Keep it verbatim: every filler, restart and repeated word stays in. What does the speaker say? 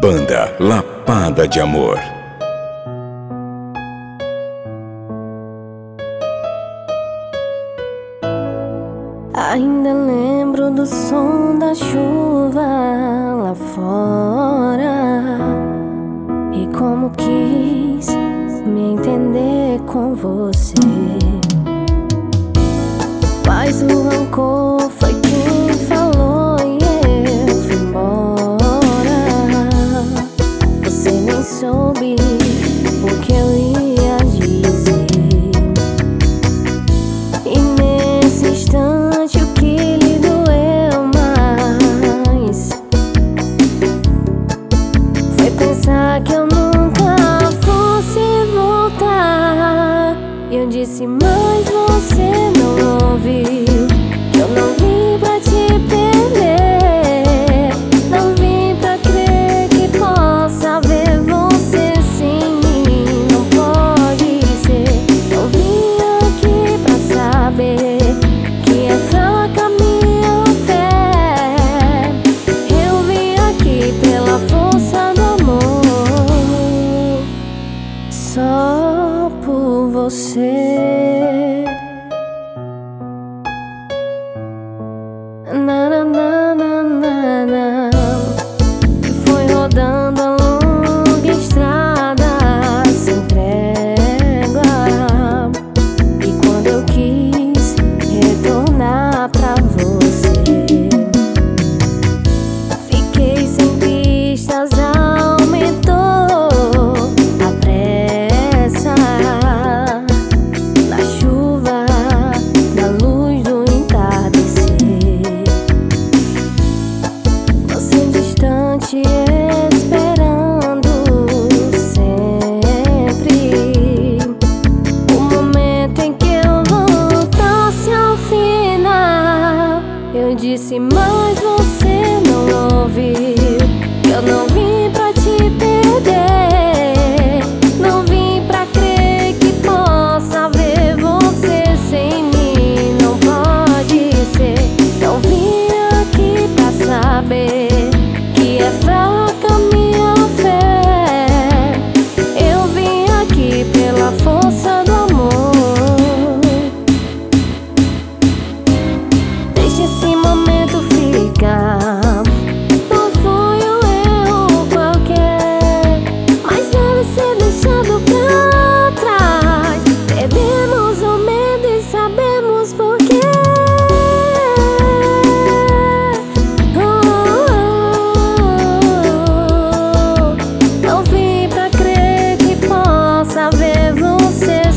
Banda Lapada de Amor. Ainda lembro do som da chuva lá fora e como quis me entender com você. Mas o rancor foi quem falou e eu fui embora. Você nem soube o que eu ia dizer. E nesse instante o que lhe doeu mais foi pensar que eu nunca fosse voltar. E eu disse, mas você não ouviu. Eu não vim pra te perder, não vim pra crer que possa ver você sem mim. Não pode ser. Eu vim aqui pra saber que é fraca minha fé. Eu vim aqui pela força do amor, só por você. Na, na, na, na, na, na. Foi rodando a longa estrada sem trégua. E quando eu quis retornar pra você, fiquei sem pistas, aumentou a pressa. Na chuva, na luz do entardecer, você distante esperando sempre o momento em que eu voltasse ao final. Eu disse, mas você não ouviu. Eu não vim pra te perder, não vim pra crer que possa ver você sem mim. Não pode ser. Eu vim aqui pra saber que é fraca minha fé. Eu vim aqui pela força do amor. Deixa esse momento ficar. Não foi um erro qualquer, mas deve ser deixado pra trás. Perdemos o medo e sabemos por quê. Não vim pra crer que possa ver você